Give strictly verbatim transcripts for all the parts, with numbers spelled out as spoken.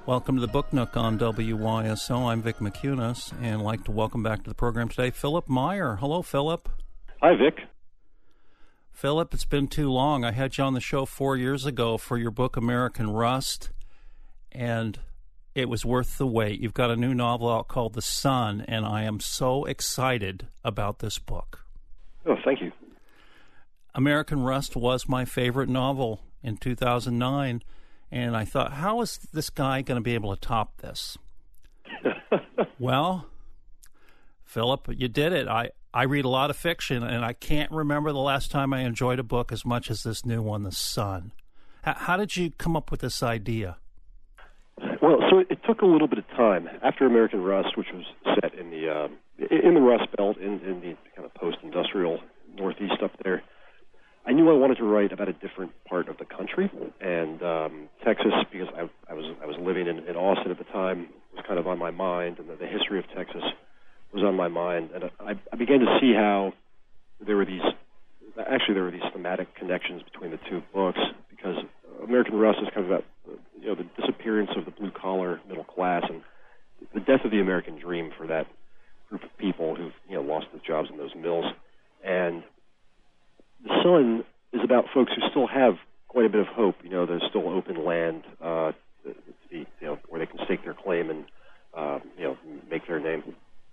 Welcome to the Book Nook on W Y S O. I'm Vic McCunas, and I'd like to welcome back to the program today Philip Meyer. Hello, Philip. Hi, Vic. Philip, it's been too long. I had you on the show four years ago for your book American Rust, and it was worth the wait. You've got a new novel out called The Sun, and I am so excited about this book. Oh, thank you. American Rust was my favorite novel in two thousand nine, and I thought, how is this guy going to be able to top this? Well, Philip, you did it. I, I read a lot of fiction, and I can't remember the last time I enjoyed a book as much as this new one, The Sun. H- how did you come up with this idea? Well, so it, it took a little bit of time. After American Rust, which was set in the uh, in the Rust Belt, in, in the kind of post-industrial Northeast up there, I knew I wanted to write about a different part of the country, and um, Texas, because I, I was I was living in, in Austin at the time, was kind of on my mind, and the, the history of Texas was on my mind, and I, I began to see how there were these, actually there were these thematic connections between the two books, because American Rust is kind of about, you know, the disappearance of the blue-collar middle class and the death of the American dream for that group of people who've, you know, lost their jobs in those mills, and The Sun is about folks who still have quite a bit of hope. You know, there's still open land, uh, to be, you know, where they can stake their claim and, uh, you know, make their name.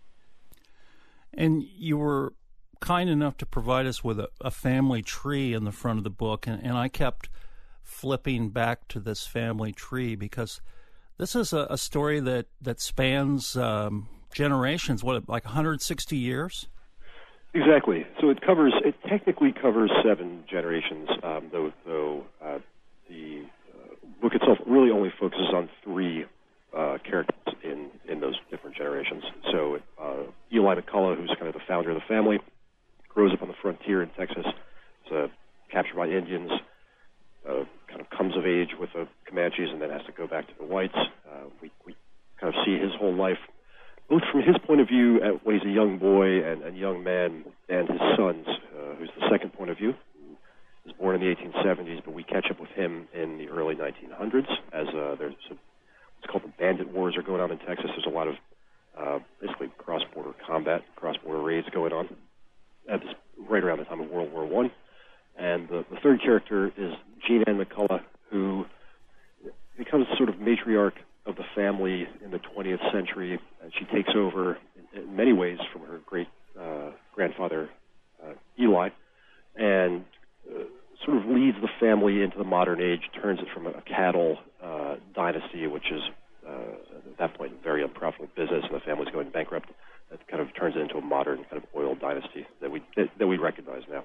And you were kind enough to provide us with a, a family tree in the front of the book, and, and I kept flipping back to this family tree because this is a, a story that, that spans um, generations, what, like one hundred sixty years? Exactly. So it covers, it technically covers seven generations, um, though, though uh, the uh, book itself really only focuses on three uh, characters in, in those different generations. So uh, Eli McCullough, who's kind of the founder of the family, grows up on the frontier in Texas, is uh, captured by Indians, uh, kind of comes of age with the Comanches, and then has to go back to the whites. Uh, we, we kind of see his whole life both from his point of view at when he's a young boy and a young man, and his son's, uh, who's the second point of view. He was born in the eighteen seventies, but we catch up with him in the early nineteen hundreds as uh, there's a, what's called the bandit wars are going on in Texas. There's a lot of uh, basically cross-border combat, cross-border raids going on at this, right around the time of World War One. And the, the third character is Jean Ann McCullough, who becomes sort of matriarch of the family in the twentieth century, and she takes over in, in many ways from her great uh, grandfather uh, Eli, and uh, sort of leads the family into the modern age, turns it from a cattle uh, dynasty, which is uh, at that point a very unprofitable business, and the family's going bankrupt. That kind of turns it into a modern kind of oil dynasty that we that, that we recognize now.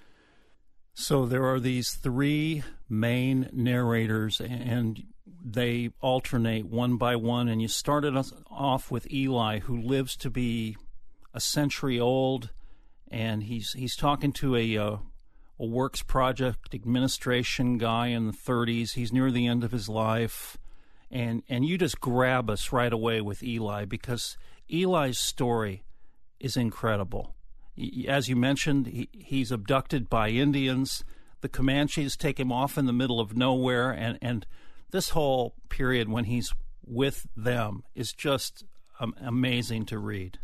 So there are these three main narrators, and they alternate one by one, and you started us off with Eli, who lives to be a century old, and he's he's talking to a, uh, a works project administration guy in the thirties. He's near the end of his life, and, and you just grab us right away with Eli, because Eli's story is incredible. As you mentioned, he, he's abducted by Indians. The Comanches take him off in the middle of nowhere, and, and this whole period when he's with them is just um, amazing to read.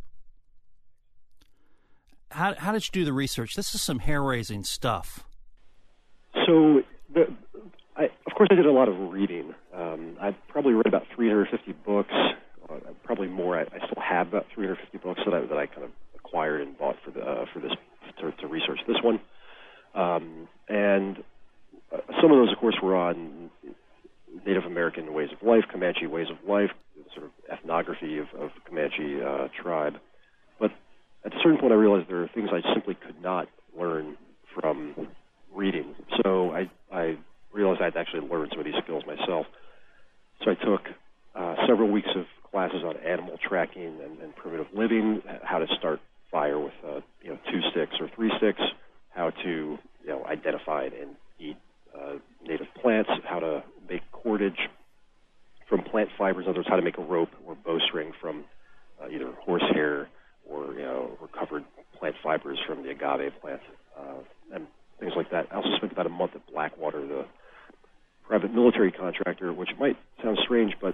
How, how did you do the research? This is some hair-raising stuff. So, the, I, of course, I did a lot of reading. Um, I've probably read about three hundred fifty books, uh, probably more. I, I still have about three hundred fifty books that I, that I kind of acquired and bought for the uh, for this to, to research this one, um, and uh, some of those, of course, were on Native American ways of life, Comanche ways of life, sort of ethnography of, of Comanche uh, tribe. But at a certain point, I realized there are things I simply could not learn from reading. So I, I realized I'd actually learned some of these skills myself. So I took uh, several weeks of classes on animal tracking and, and primitive living, how to start fire with uh, you know two sticks or three sticks, how to you know identify and eat uh, native plants, how to make cordage from plant fibers, in other words, how to make a rope or bowstring from uh, either horsehair or you know recovered plant fibers from the agave plant, uh, and things like that. I also spent about a month at Blackwater, the private military contractor, which might sound strange, but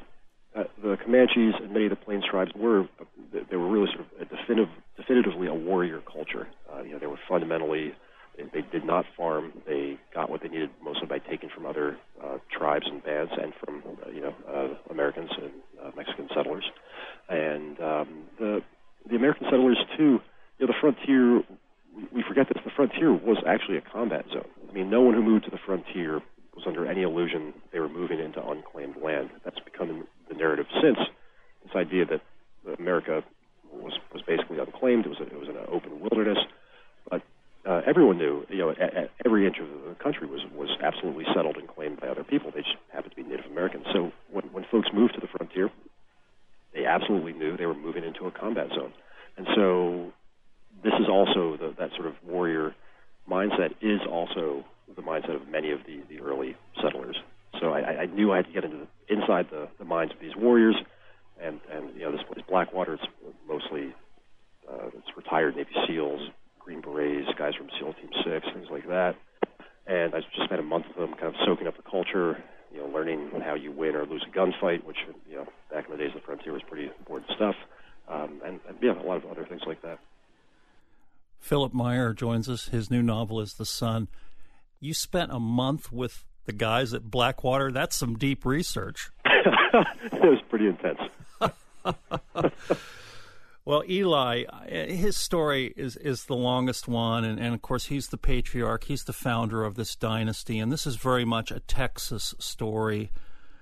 uh, the Comanches and many of the Plains tribes were they were really sort of a definitive, definitively a warrior culture. Uh, you know, they were fundamentally they, they did not farm. They got what they needed mostly by taking from other uh, tribes and bands and from uh, you know uh, Americans and uh, Mexican settlers. And um, the the American settlers too. You know, the frontier. We forget this. The frontier was actually a combat zone. I mean, no one who moved to the frontier was under any illusion they were moving into unclaimed land. That's become the narrative since. This idea that America was was basically unclaimed. It was a, it was an open wilderness. But uh, everyone knew, you know, at, at every inch of the country was was absolutely settled and claimed by other people. They just happened to be Native Americans. So when when folks moved to the frontier, they absolutely knew they were moving into a combat zone. And so this is also the, that sort of warrior mindset is also the mindset of many of the, the early settlers. So I, I knew I had to get into the, inside the, the minds of these warriors, and, and you know this place Blackwater, it's mostly uh, it's retired Navy SEALs, Green Berets, guys from SEAL Team Six, things like that. And I just spent a month with them, kind of soaking up the culture, you know, learning how you win or lose a gunfight, which you know back in the days of the frontier was pretty important stuff, um, and, and yeah, a lot of other things like that. Philip Meyer joins us. His new novel is The Sun. You spent a month with the guys at Blackwater. That's some deep research. It was pretty intense. Well, Eli, his story is, is the longest one, and, and of course he's the patriarch. He's the founder of this dynasty, and this is very much a Texas story.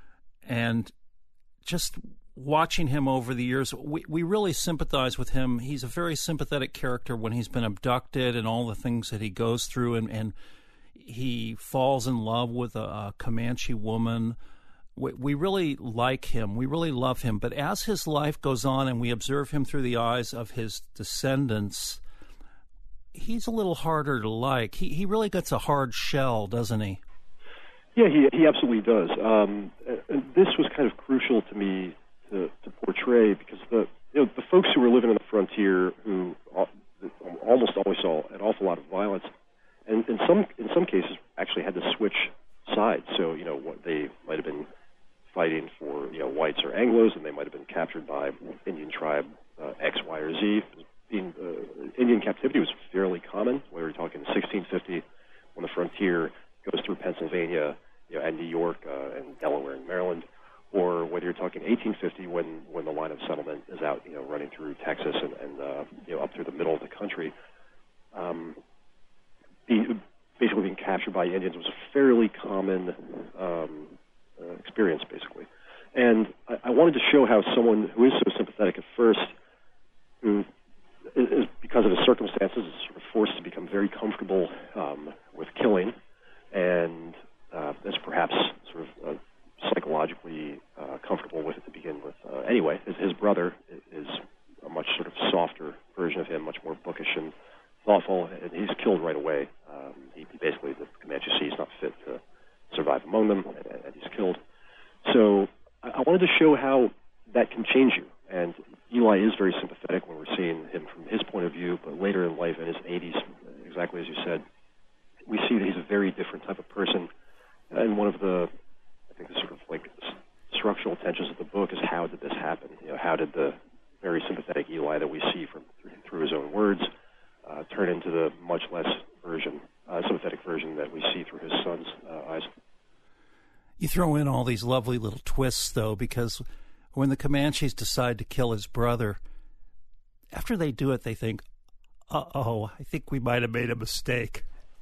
And just watching him over the years, we, we really sympathize with him. He's a very sympathetic character when he's been abducted and all the things that he goes through, and, and he falls in love with a, a Comanche woman. We, we really like him. We really love him. But as his life goes on and we observe him through the eyes of his descendants, he's a little harder to like. He, he really gets a hard shell, doesn't he? Yeah, he, he absolutely does. Um, and this was kind of crucial to me To, to portray, because the you know the folks who were living in the frontier who almost always saw an awful lot of violence, and in some in some cases actually had to switch sides. So you know what they might have been fighting for you know whites or Anglos, and they might have been captured by Indian tribe uh, X, Y, or Z. Being, uh, Indian captivity was fairly common. We were talking sixteen fifty when the frontier goes through Pennsylvania, you know, and New York uh, and Delaware and Maryland. Or whether you're talking eighteen fifty, when, when the line of settlement is out, you know, running through Texas and, and uh, you know, up through the middle of the country, um, the, basically being captured by Indians was a fairly common um, uh, experience, basically. And I, I wanted to show how someone who is so sympathetic at first, who is, is because of his circumstances, is sort of forced to become very comfortable um, with killing, and uh, is perhaps sort of uh, psychologically uh, comfortable with it to begin with. Uh, anyway, his, his brother is a much sort of softer version of him, much more bookish and thoughtful, and he's killed right away. Um, he, he basically, the Comanche see he's not fit to survive among them, and, and he's killed. So I, I wanted to show how that can change you. And Eli is very sympathetic when we're seeing him from his point of view, but later in life, in his eighties, exactly as you said, we see that he's a very different type of person. And one of the I think the sort of like structural tensions of the book is how did this happen? You know, how did the very sympathetic Eli that we see from through his own words uh, turn into the much less version, uh, sympathetic version that we see through his son's uh, eyes? You throw in all these lovely little twists, though, because when the Comanches decide to kill his brother, after they do it, they think, "Uh-oh, I think we might have made a mistake."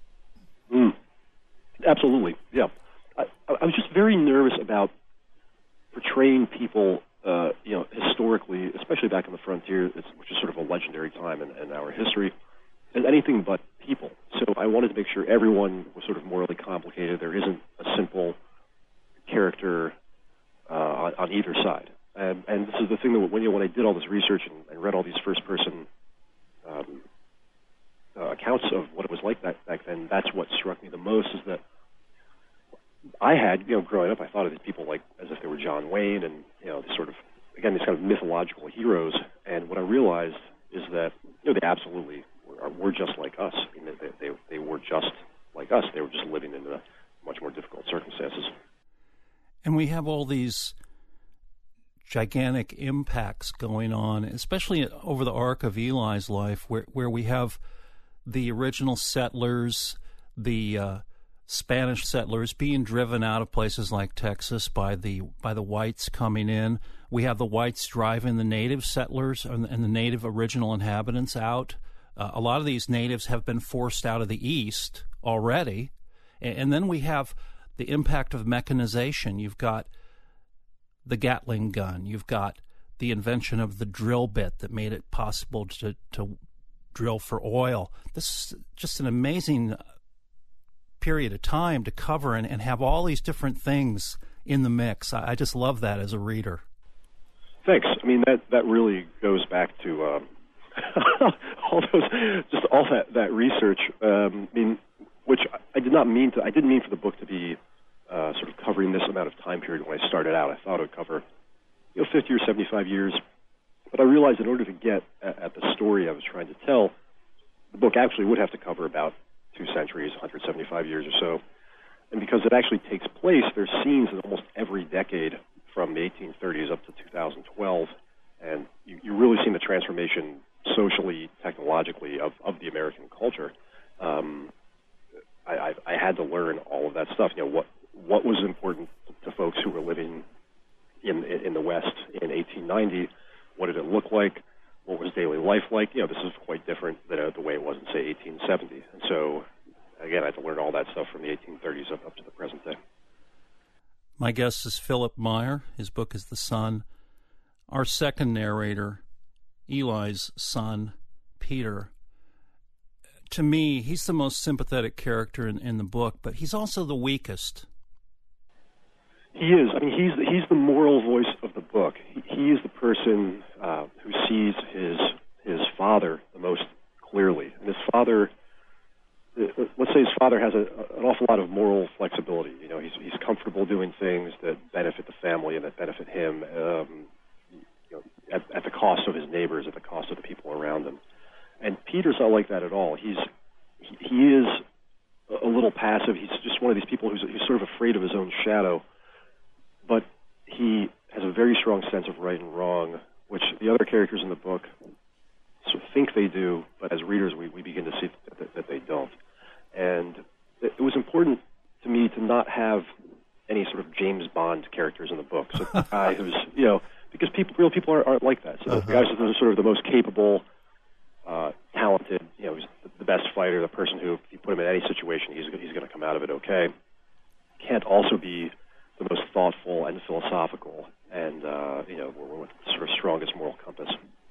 Mm. Absolutely, yeah. I, I was just very nervous about portraying people, uh, you know, historically, especially back in the frontier, it's, which is sort of a legendary time in, in our history, as anything but people. So I wanted to make sure everyone was sort of morally complicated. There isn't a simple character uh, on, on either side. And, and this is the thing that when, you know, when I did all this research and, and read all these first-person um, uh, accounts of what it was like back, back then, that's what struck me the most, is that I had, you know, growing up, I thought of these people like as if they were John Wayne and, you know, these sort of, again, these kind of mythological heroes. And what I realized is that, you know, they absolutely were, were just like us. I mean, they, they, they were just like us. They were just living in the much more difficult circumstances. And we have all these gigantic impacts going on, especially over the arc of Eli's life, where where we have the original settlers, the uh, Spanish settlers being driven out of places like Texas by the by the whites coming in. We have the whites driving the native settlers and, and the native original inhabitants out. Uh, a lot of these natives have been forced out of the East already. And, and then we have the impact of mechanization. You've got the Gatling gun. You've got the invention of the drill bit that made it possible to, to drill for oil. This is just an amazing period of time to cover and, and have all these different things in the mix. I, I just love that as a reader. Thanks. I mean, that, that really goes back to um, all those, just all that, that research. Um, I mean, which I did not mean to, I didn't mean for the book to be uh, sort of covering this amount of time period when I started out. I thought it would cover, you know, fifty or seventy-five years. But I realized in order to get at, at the story I was trying to tell, the book actually would have to cover about two centuries, one hundred seventy-five years or so. And because it actually takes place, there's scenes in almost every decade from the eighteen thirties up to two thousand twelve, and you, you're really seeing the transformation socially, technologically of, of the American culture. Um, I, I, I had to learn all of that stuff. You know, what what was important to folks who were living in in the West in eighteen ninety. What did it look like? What was daily life like? You know, this is quite different than uh, the way it was in, say, eighteen seventy. And so, again, I had to learn all that stuff from the eighteen thirties up, up to the present day. My guest is Philip Meyer. His book is The Son. Our second narrator, Eli's son, Peter. To me, he's the most sympathetic character in, in the book, but he's also the weakest. He is. I mean, he's the, he's the moral voice of the book. He, he is the person uh, who sees his his father the most clearly. And his father, let's say his father has a, an awful lot of moral flexibility. You know, he's he's comfortable doing things that benefit the family and that benefit him, um, you know, at, at the cost of his neighbors, at the cost of the people around him. And Peter's not like that at all. He's he, he is a little passive. He's just one of these people who's, who's sort of afraid of his own shadow. But he has a very strong sense of right and wrong, which the other characters in the book sort of think they do, but as readers we, we begin to see that, that they don't. And it, it was important to me to not have any sort of James Bond characters in the book. So the guy who's, you know, because people, real people aren't, aren't like that. So uh-huh. the guys who are sort of the most capable, uh, talented, you know, he's the best fighter, the person who, if you put him in any situation, he's, he's going to come out of it okay, can't also be the most thoughtful and philosophical, and uh, you know, with the sort of strongest moral compass.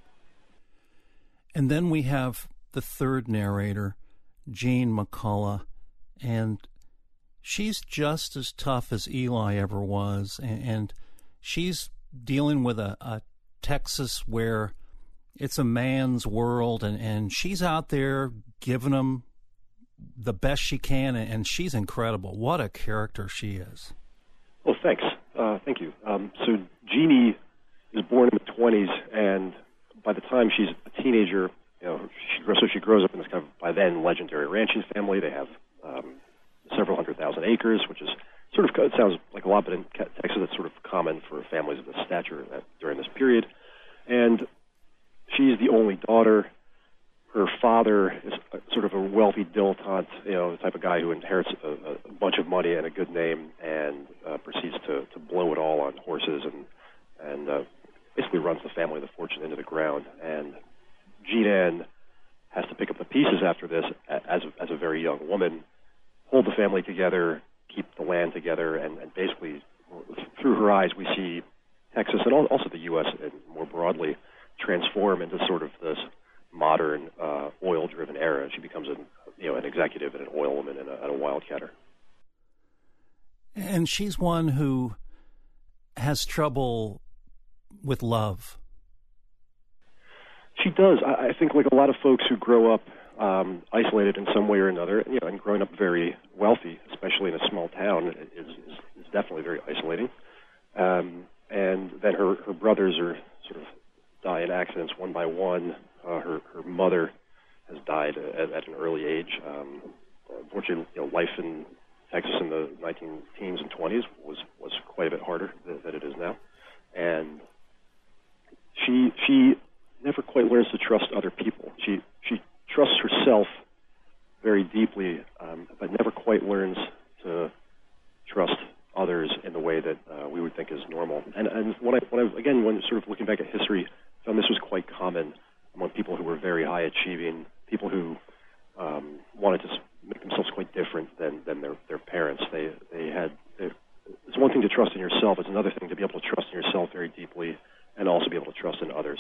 And then we have the third narrator, Jean McCullough, and she's just as tough as Eli ever was, and, and she's dealing with a, a Texas where it's a man's world, and, and she's out there giving them the best she can, and she's incredible. What a character she is. Well, thanks. Uh, thank you. Um, so Jeannie is born in the twenties, and by the time she's a teenager, you know, she, so she grows up in this kind of, by then, legendary ranching family. They have um, several hundred thousand acres, which is sort of, it sounds like a lot, but in Texas it's sort of common for families of this stature at, during this period. And she's the only daughter. Her father is a, sort of a wealthy dilettante, you know, the type of guy who inherits a, a bunch of money and a good name and uh, proceeds to, to blow it all on horses and and uh, basically runs the family, the fortune, into the ground. And Jean Ann has to pick up the pieces after this as a, as a very young woman, hold the family together, keep the land together, and, and basically through her eyes we see Texas and also the U S and more broadly transform into sort of this modern uh, oil-driven era. She becomes a you know an executive and an oil woman and a, and a wildcatter. And she's one who has trouble with love. She does. I, I think like a lot of folks who grow up um, isolated in some way or another, you know, and growing up very wealthy, especially in a small town, is, is, is definitely very isolating. Um, and then her, her brothers are sort of die in accidents one by one. Uh, her, her mother has died at, at an early age. Um, unfortunately, you know, life in Texas in the nineteen teens and twenties was, was quite a bit harder than, than it is now. And she she never quite learns to trust other people. She she trusts herself very deeply, um, but never quite learns to trust others in the way that uh, we would think is normal. And and when I when I again when sort of looking back at history, I found this was quite common among people who were very high achieving, people who um, wanted to make themselves quite different than, than their, their parents. They they had they, it's one thing to trust in yourself; it's another thing to be able to trust in yourself very deeply, and also be able to trust in others.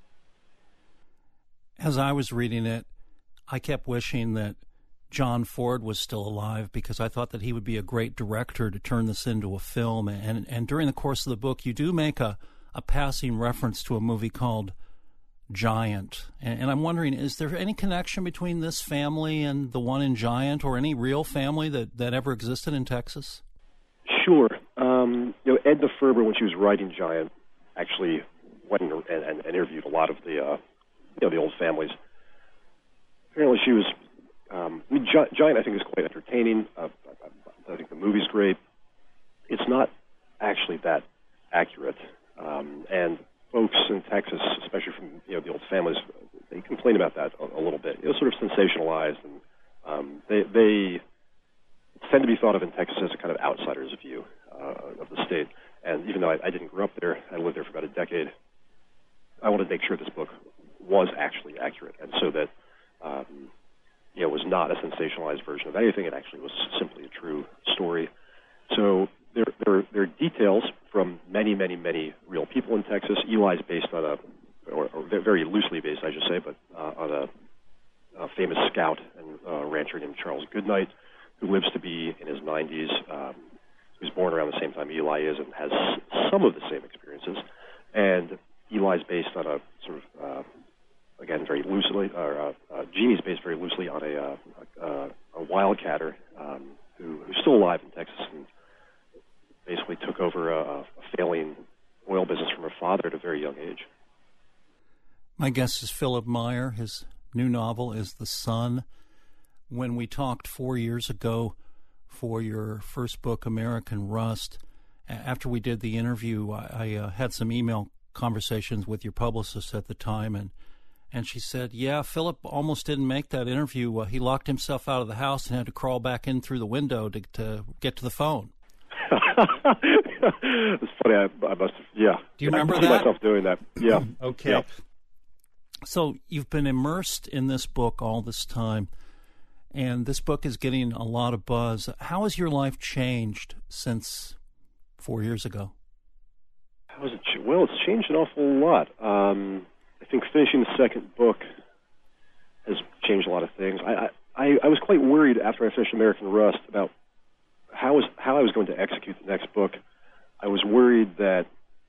As I was reading it, I kept wishing that John Ford was still alive, because I thought that he would be a great director to turn this into a film. And and during the course of the book, you do make a, a passing reference to a movie called Giant. And, and I'm wondering, is there any connection between this family and the one in Giant, or any real family that, that ever existed in Texas? Sure. Um, you know, Edna Ferber, when she was writing Giant, actually went and, and, and interviewed a lot of the uh, you know the old families. Apparently, she was. Um, I mean, Gi- Giant, I think, is quite entertaining. Uh, I, I think the movie's great. It's not actually that accurate, um, and folks in Texas, especially from you know the old families, they complain about that a, a little bit. It was sort of sensationalized, and um, they they tend to be thought of in Texas as a kind of outsider's view uh, of the state. And even though I, I didn't grow up there, I lived there for about a decade. I wanted to make sure this book was actually accurate, and so that um, you know, it was not a sensationalized version of anything. It actually was simply a true story. So there, there, there are details from many, many, many real people in Texas. Eli's based on a, or, or very loosely based, I should say, but uh, on a, a famous scout and uh, rancher named Charles Goodnight, who lives to be in his nineties. Um, he was born around the same time Eli is and has some of the same experiences. And Eli's based on a sort of uh, again, very loosely, or uh, uh, Jeannie's based very loosely on a, uh, a, a wildcatter um, who, who's still alive in Texas and basically took over a, a failing oil business from her father at a very young age. My guest is Philip Meyer. His new novel is The Sun. When we talked four years ago for your first book, American Rust, after we did the interview, I, I uh, had some email conversations with your publicist at the time, and And she said, yeah, Philip almost didn't make that interview. Uh, he locked himself out of the house and had to crawl back in through the window to, to get to the phone. It's funny. I, I must have, yeah. Do you remember I that? I myself doing that. Yeah. Okay. Yeah. So you've been immersed in this book all this time, and this book is getting a lot of buzz. How has your life changed since four years ago? How has it changed? Well, it's changed an awful lot. Um I think finishing the second book has changed a lot of things. I, I, I was quite worried after I finished American Rust about how was how I was going to execute the next book. I was worried that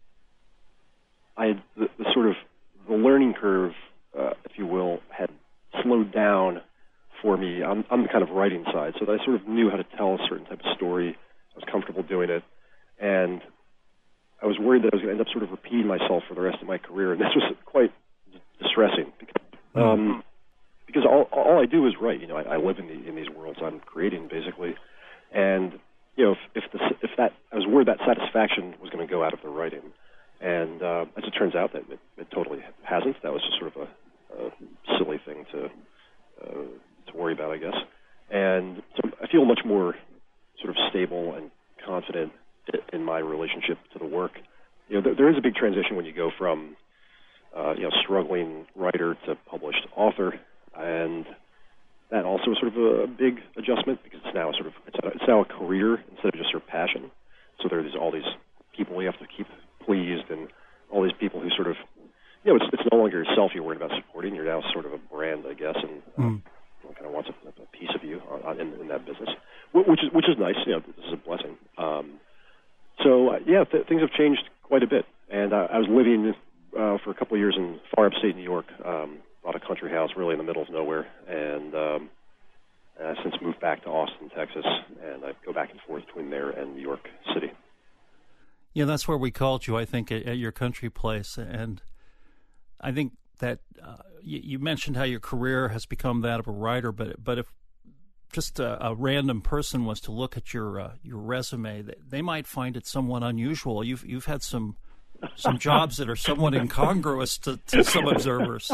I had the, the sort of the learning curve, uh, if you will, had slowed down for me on, on the kind of writing side, so that I sort of knew how to tell a certain type of story. I was comfortable doing it, and I was worried that I was going to end up sort of repeating myself for the rest of my career, and this was quite distressing because, um, because all, all I do is write. You know, I, I live in, the, in these worlds I'm creating, basically, and you know, if if, the, if that I was worried that satisfaction was going to go out of the writing, and uh, as it turns out, that it, it totally hasn't. That was just sort of a, a silly thing to uh, to worry about, I guess. And so I feel much more sort of stable and confident in my relationship to the work. You know, there, there is a big transition when you go from, uh, you know, struggling writer to published author, and that also is sort of a big adjustment because it's now sort of it's, a, it's now a career instead of just your passion. So there are these, all these people you have to keep pleased, and all these people who sort of, you know, it's it's no longer yourself you're worried about supporting. You're now sort of a brand, I guess, and um, mm. kind of wants a, a piece of you on, on, in, in that business, which is which is nice. You know, this is a blessing. Um, So, uh, yeah, th- things have changed quite a bit. And uh, I was living uh, for a couple of years in far upstate New York, um, bought a country house really in the middle of nowhere, and um, I've since moved back to Austin, Texas, and I go back and forth between there and New York City. Yeah, that's where we called you, I think, at, at your country place. And I think that uh, you, you mentioned how your career has become that of a writer, but but if just a, a random person was to look at your uh, your resume, they, they might find it somewhat unusual. You've you've had some some jobs that are somewhat incongruous to, to some observers.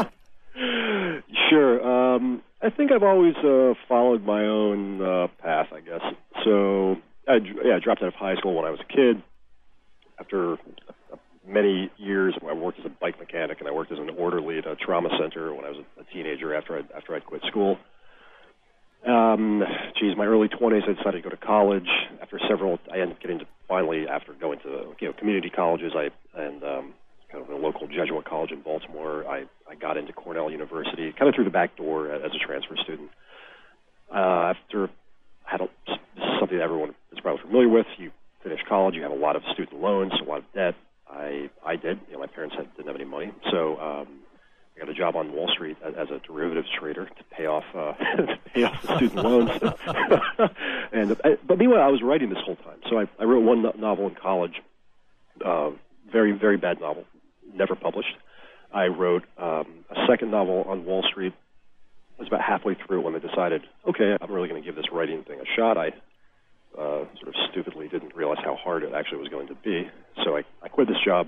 Sure. Um, I think I've always uh, followed my own uh, path, I guess. So, I, yeah, I dropped out of high school when I was a kid. After many years, I worked as a bike mechanic, and I worked as an orderly at a trauma center when I was a teenager after I'd, after I'd quit school. Um, geez, my early twenties, I decided to go to college. After several, I ended up getting to, finally, after going to, you know, community colleges, I, and, um, kind of a local Jesuit college in Baltimore, I, I got into Cornell University, kind of through the back door as a transfer student. Uh, after, I had a, this is something that everyone is probably familiar with. You finish college, you have a lot of student loans, a lot of debt. I, I did, you know, my parents had, didn't have any money, so, um, I got a job on Wall Street as, as a derivatives trader to pay off uh, to pay off the student loans. and uh, but meanwhile, I was writing this whole time. So I, I wrote one no- novel in college, uh, very very bad novel, never published. I wrote um, a second novel on Wall Street. I was about halfway through when I decided, okay, I'm really going to give this writing thing a shot. I uh, sort of stupidly didn't realize how hard it actually was going to be. So I, I quit this job.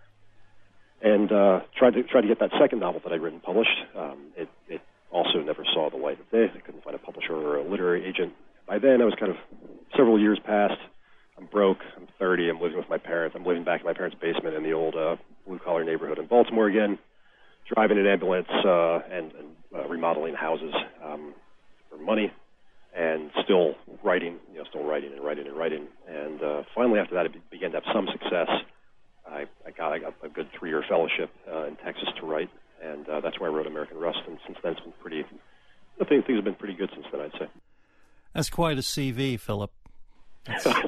And uh, tried to try to get that second novel that I'd written published. Um, it, it also never saw the light of day. I couldn't find a publisher or a literary agent. By then, I was kind of several years past. I'm broke. I'm thirty. I'm living with my parents. I'm living back in my parents' basement in the old uh, blue-collar neighborhood in Baltimore again, driving an ambulance uh, and, and uh, remodeling houses um, for money, and still writing. You know, still writing and writing and writing. And uh, finally, after that, it be- began to have some success. I, I got I got a good three-year fellowship uh, in Texas to write, and uh, that's where I wrote American Rust. And since then, it's been pretty. I think things have been pretty good since then, I'd say. That's quite a C V, Philip. Thank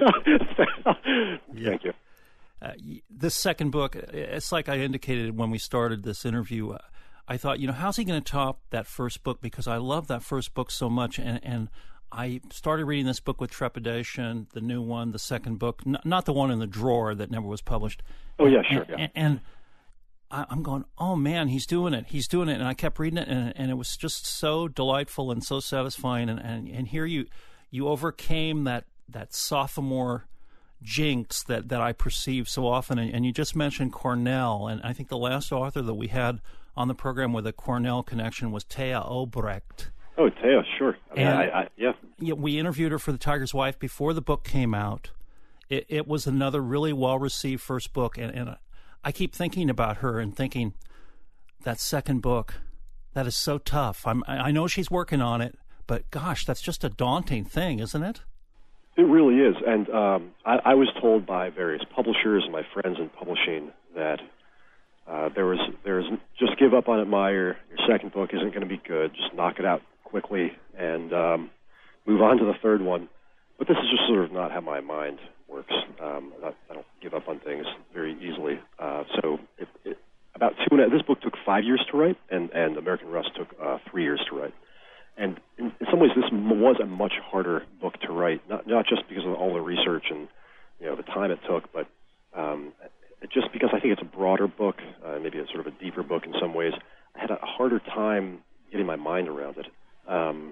you. Uh, this second book, it's like I indicated when we started this interview. Uh, I thought, you know, how's he going to top that first book? Because I love that first book so much, and and I started reading this book with trepidation, the new one, the second book, n- not the one in the drawer that never was published. Oh, yeah, sure. And, yeah. and, and I, I'm going, oh, man, he's doing it. He's doing it. And I kept reading it, and, and it was just so delightful and so satisfying. And, and, and here you you overcame that, that sophomore jinx that, that I perceive so often. And, and you just mentioned Cornell. And I think the last author that we had on the program with a Cornell connection was Thea Obrecht. Oh, Thea, sure. I mean, and, I, I, yeah. yeah. We interviewed her for The Tiger's Wife before the book came out. It, it was another really well-received first book, and, and I keep thinking about her and thinking, that second book, that is so tough. I'm, I know she's working on it, but gosh, that's just a daunting thing, isn't it? It really is. And um, I, I was told by various publishers and my friends in publishing that uh, there was there was just give up on it, Meyer. Your second book isn't going to be good. Just knock it out quickly and um, move on to the third one. But this is just sort of not how my mind works. Um, I, I don't give up on things very easily. Uh, so it, it, about two and a, this book took five years to write, and, and American Rust took uh, three years to write. And in, in some ways, this was a much harder book to write, not not just because of all the research and you know the time it took, but um, it just because I think it's a broader book, uh, maybe it's sort of a deeper book in some ways. I had a harder time getting my mind around it. Um,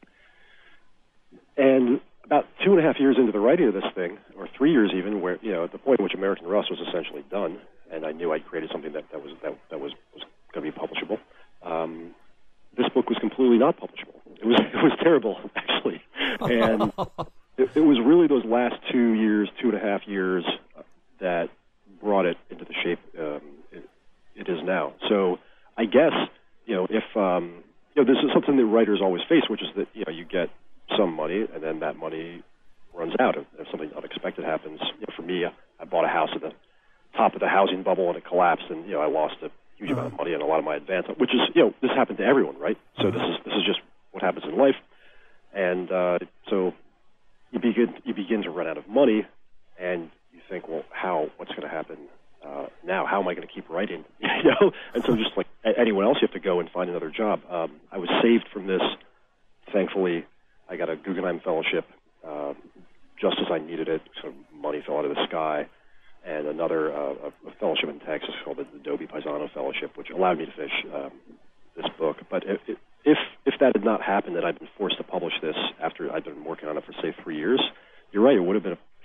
and about two and a half years into the writing of this thing, or three years even, where you know at the point in which American Rust was essentially done, and I knew I'd created something that, that was that, that was, was going to be publishable. Um, this book was completely not publishable. It was it was terrible, actually, and it, it was really those last two years, two and a half years, uh, that brought it into the shape um, it, it is now. So I guess you know if um, you know this is something that writers always face, which is that you know you get some money and then that money runs out if, if something unexpected happens. You know, for me, I bought a house at the top of the housing bubble and it collapsed, and you know I lost a huge uh-huh. amount of money and a lot of my advance, which is you know this happened to everyone, right? So uh-huh. this is this is just what happens in life, and uh, so you begin you begin to run out of money, and you think, well, how? What's going to happen uh, now? How am I going to keep writing? you know, and so just like anyone else, you have to go and find another job. Um, I was saved from this, thankfully. I got a Guggenheim Fellowship uh, just as I needed it. So money fell out of the sky, and another uh, a fellowship in Texas called the Adobe Paisano Fellowship, which allowed me to finish um, this book. But it, it, if if that had not happened, that I'd been forced to publish this after I'd been working on it for say three years, you're right. It would have been a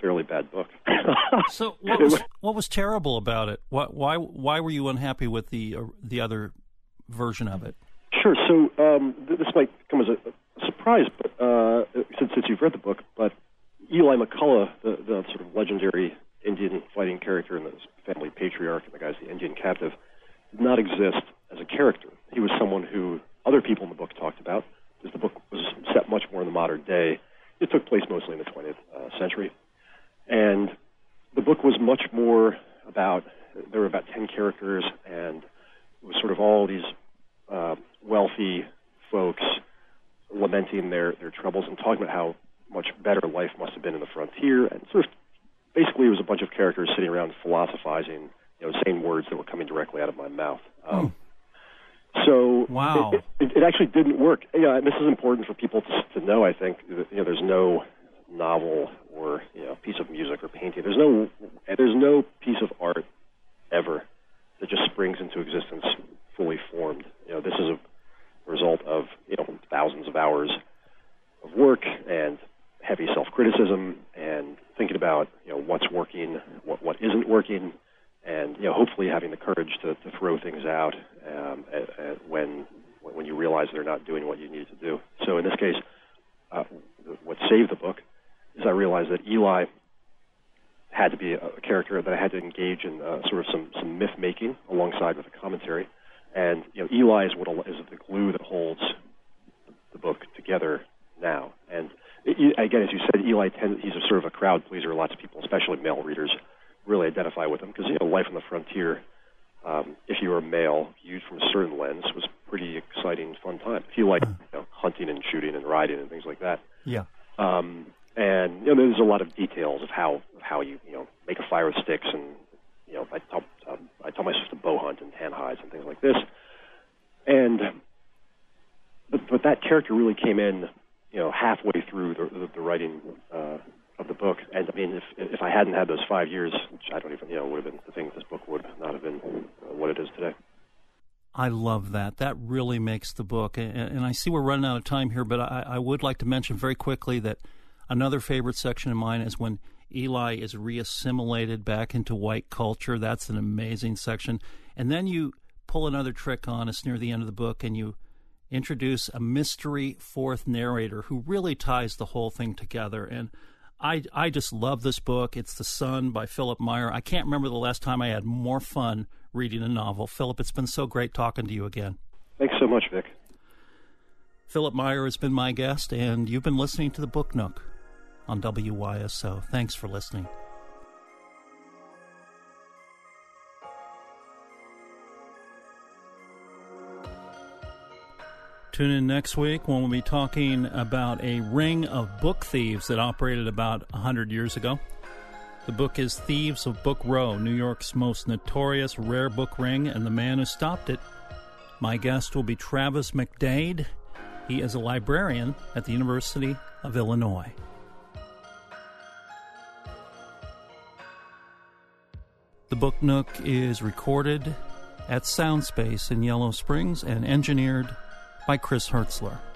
fairly bad book. So what was what was terrible about it? What, why why were you unhappy with the uh, the other version of it? Sure. So um, this might come as a, a surprise, but uh, since, since you've read the book, but Eli McCullough, the, the sort of legendary Indian fighting character and the family patriarch, and the guy's the Indian captive, did not exist as a character. He was someone who other people in the book talked about, because the book was set much more in the modern day. It took place mostly in the twentieth uh, century. And the book was much more about, there were about ten characters, and it was sort of all these uh, wealthy folks lamenting their, their troubles and talking about how much better life must have been in the frontier. And sort of basically it was a bunch of characters sitting around philosophizing, you know, saying words that were coming directly out of my mouth. Um, mm. So wow. it, it, it actually didn't work. Yeah, and this is important for people to, to know, I think. You know, there's no novel or, you know, piece of music or painting. There's no there's no piece of art ever that just springs into existence fully formed. You know, this is a result of, you know, thousands of hours of work and heavy self-criticism and thinking about, you know, what's working, what what isn't working, and, you know, hopefully having the courage to, to throw things out um, at, at when when you realize they're not doing what you need to do. So in this case, uh, what saved the book is I realized that Eli had to be a character that I had to engage in uh, sort of some, some myth-making alongside with a commentary. And, you know, Eli is, what, is the glue that holds the book together now. And it, again, as you said, Eli, tends, he's a sort of a crowd pleaser. Lots of people, especially male readers, really identify with him because, you know, life on the frontier, um, if you were a male, viewed from a certain lens, was a pretty exciting, fun time. If you like, you know, hunting and shooting and riding and things like that. Yeah. Um, and, you know, there's a lot of details of how of how you, you know, make a fire with sticks, and, you know, I tell, um, I tell myself to bow hunt and tan hides and things like this. And but, but that character really came in, you know, halfway through the, the, the writing uh, of the book. And I mean, if if I hadn't had those five years, which I don't even, you know, would have been the thing, this book would not have been uh, what it is today. I love that. That really makes the book. And, and I see we're running out of time here, but I, I would like to mention very quickly that another favorite section of mine is when Eli is reassimilated back into white culture. That's an amazing section. And then you pull another trick on us near the end of the book, and you introduce a mystery fourth narrator who really ties the whole thing together. And I, I just love this book. It's The Sun by Philip Meyer. I can't remember the last time I had more fun reading a novel. Philip, it's been so great talking to you again. Thanks so much, Vic. Philip Meyer has been my guest, and you've been listening to The Book Nook on W Y S O. Thanks for listening. Tune in next week when we'll be talking about a ring of book thieves that operated about one hundred years ago. The book is Thieves of Book Row, New York's most notorious rare book ring, and the man who stopped it. My guest will be Travis McDade. He is a librarian at the University of Illinois. The Book Nook is recorded at Soundspace in Yellow Springs and engineered by Chris Hertzler.